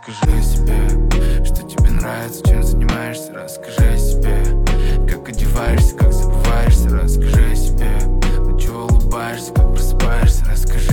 Расскажи о себе, что тебе нравится, чем занимаешься. Расскажи о себе, как одеваешься, как забываешься. Расскажи о себе, на чего улыбаешься, как просыпаешься. Расскажи